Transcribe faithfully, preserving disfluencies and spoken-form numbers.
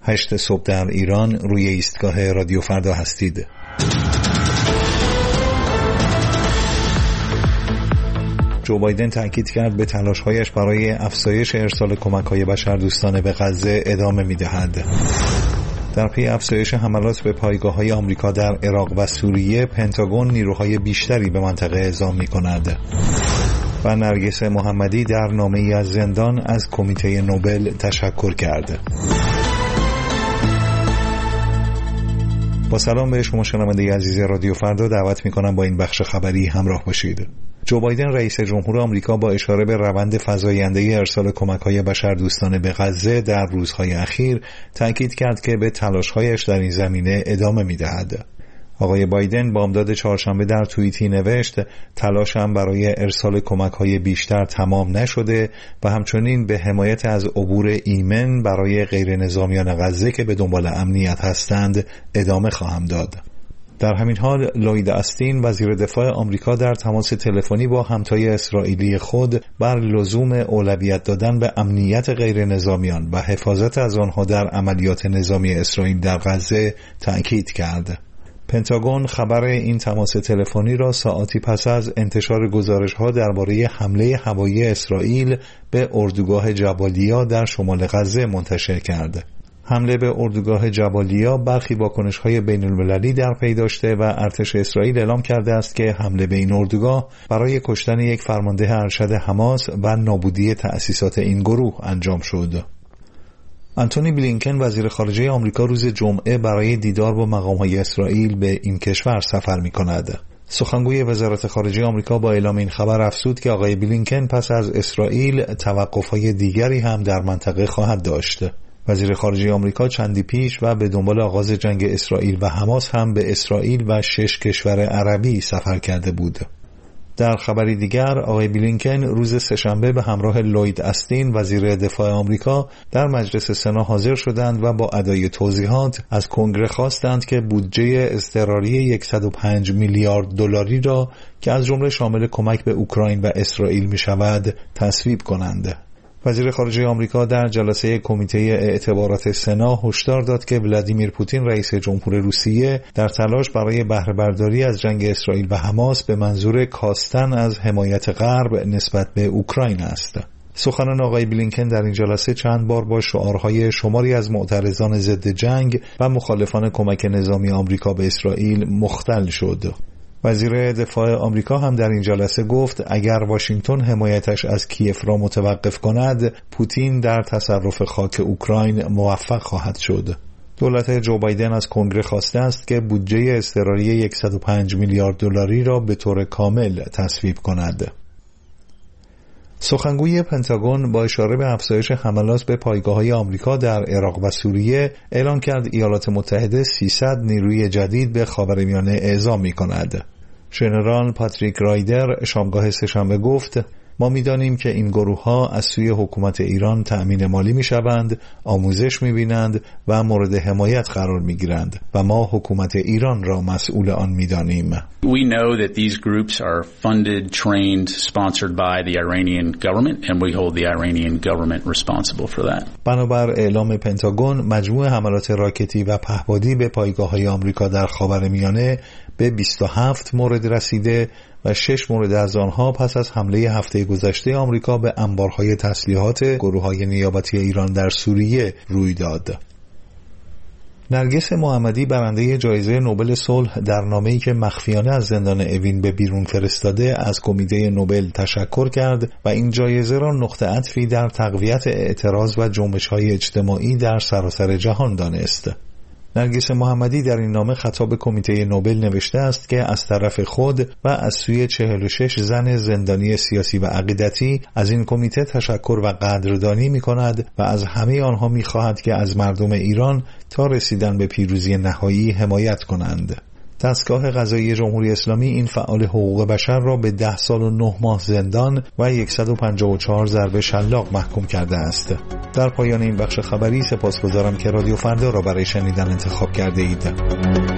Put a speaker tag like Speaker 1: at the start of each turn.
Speaker 1: هشت صبح در ایران، روی ایستگاه رادیو فردا هستید. جو بایدن تاکید کرد به تلاش‌هایش برای افزایش ارسال کمک‌های بشردوستانه به غزه ادامه می‌دهد. در پی افزایش حملات به پایگاه‌های آمریکا در عراق و سوریه، پنتاگون نیروهای بیشتری به منطقه اعزام می‌کند. و نرگس محمدی در نامه‌ای از زندان از کمیته نوبل تشکر کرد. با سلام به شما شنونده عزیز رادیو فردا، دعوت می‌کنم با این بخش خبری همراه باشید. جو بایدن رئیس جمهور آمریکا با اشاره به روند فزاینده ارسال کمک‌های بشردوستانه به غزه در روزهای اخیر تاکید کرد که به تلاش‌هایش در این زمینه ادامه می‌دهد. آقای بایدن بامداد چهارشنبه در توییتی نوشت: تلاشم برای ارسال کمک‌های بیشتر تمام نشده و همچنین به حمایت از عبور ایمن برای غیر نظامیان غزه که به دنبال امنیت هستند ادامه خواهم داد. در همین حال لوید استین وزیر دفاع آمریکا در تماس تلفنی با همتای اسرائیلی خود بر لزوم اولویت دادن به امنیت غیر نظامیان و حفاظت از آنها در عملیات نظامی اسرائیل در غزه تأکید کرد. پنتاگون خبر این تماس تلفنی را ساعتی پس از انتشار گزارش‌ها درباره حمله هوایی اسرائیل به اردوگاه جبالیا در شمال غزه منتشر کرد. حمله به اردوگاه جبالیا برخی واکنش‌های بین‌المللی در پی داشته و ارتش اسرائیل اعلام کرده است که حمله به این اردوگاه برای کشتن یک فرمانده ارشد حماس و نابودی تأسیسات این گروه انجام شد. آنتونی بلینکن وزیر خارجه آمریکا روز جمعه برای دیدار با مقام‌های اسرائیل به این کشور سفر می‌کند. سخنگوی وزارت خارجه آمریکا با اعلام این خبر افزود که آقای بلینکن پس از اسرائیل توقف‌های دیگری هم در منطقه خواهد داشت. وزیر خارجه آمریکا چندی پیش و به دنبال آغاز جنگ اسرائیل و حماس هم به اسرائیل و شش کشور عربی سفر کرده بود. در خبری دیگر، آقای بلینکن روز سه‌شنبه به همراه لوید استین وزیر دفاع آمریکا در مجلس سنا حاضر شدند و با ادای توضیحات از کنگره خواستند که بودجه اضطراری صد و پنج میلیارد دلاری را که از جمله شامل کمک به اوکراین و اسرائیل می شود تصویب کنند. وزیر خارجه آمریکا در جلسه کمیته اعتبارات سنا هشدار داد که ولادیمیر پوتین رئیس جمهور روسیه در تلاش برای بهره برداری از جنگ اسرائیل و حماس به منظور کاستن از حمایت غرب نسبت به اوکراین است. سخنان آقای بلینکن در این جلسه چند بار با شعارهای شماری از معترضان ضد جنگ و مخالفان کمک نظامی آمریکا به اسرائیل مختل شد. وزیر دفاع آمریکا هم در این جلسه گفت اگر واشنگتن حمایتش از کیف را متوقف کند، پوتین در تصرف خاک اوکراین موفق خواهد شد. دولت جو بایدن از کنگره خواسته است که بودجه اضطراری صد و پنج میلیارد دلاری را به طور کامل تصویب کند. سخنگوی پنتاگون با اشاره به افزایش حملات به پایگاه‌های آمریکا در عراق و سوریه اعلام کرد ایالات متحده سیصد نیروی جدید به خاورمیانه اعزام می‌کند. ژنرال پاتریک رایدر شامگاه سه‌شنبه گفت: ما می‌دانیم که این گروه‌ها از سوی حکومت ایران تأمین مالی می‌شوند، آموزش می‌بینند و مورد حمایت قرار می‌گیرند و ما حکومت ایران را مسئول آن می‌دانیم.
Speaker 2: We know that these groups are funded, trained, sponsored by the Iranian government and we hold the Iranian government responsible for that.
Speaker 1: بنابر اعلام پنتاگون، مجموع حملات راکتی و پهپادی به پایگاه‌های آمریکا در خاورمیانه به بیست و هفت مورد رسیده و شش مورد از آنها پس از حمله هفته گذشته آمریکا به انبارهای تسلیحات گروه‌های نیابتی ایران در سوریه روی داد. نرگس محمدی برنده جایزه نوبل صلح در نامه‌ای که مخفیانه از زندان اوین به بیرون فرستاده از کمیته نوبل تشکر کرد و این جایزه را نقطه عطفی در تقویت اعتراض و جنبش‌های اجتماعی در سراسر جهان دانست. نرگس محمدی در این نامه خطاب کمیته نوبل نوشته است که از طرف خود و از سوی چهل و شش زن زندانی سیاسی و عقیدتی از این کمیته تشکر و قدردانی می کند و از همه آنها می خواهد که از مردم ایران تا رسیدن به پیروزی نهایی حمایت کنند. دستگاه قضایی جمهوری اسلامی این فعال حقوق بشر را به ده سال و نه ماه زندان و صد و پنجاه و چهار ضربه شلاق محکوم کرده است. در پایان این بخش خبری سپاسگزارم که رادیو فردا را برای شنیدن انتخاب کرده اید.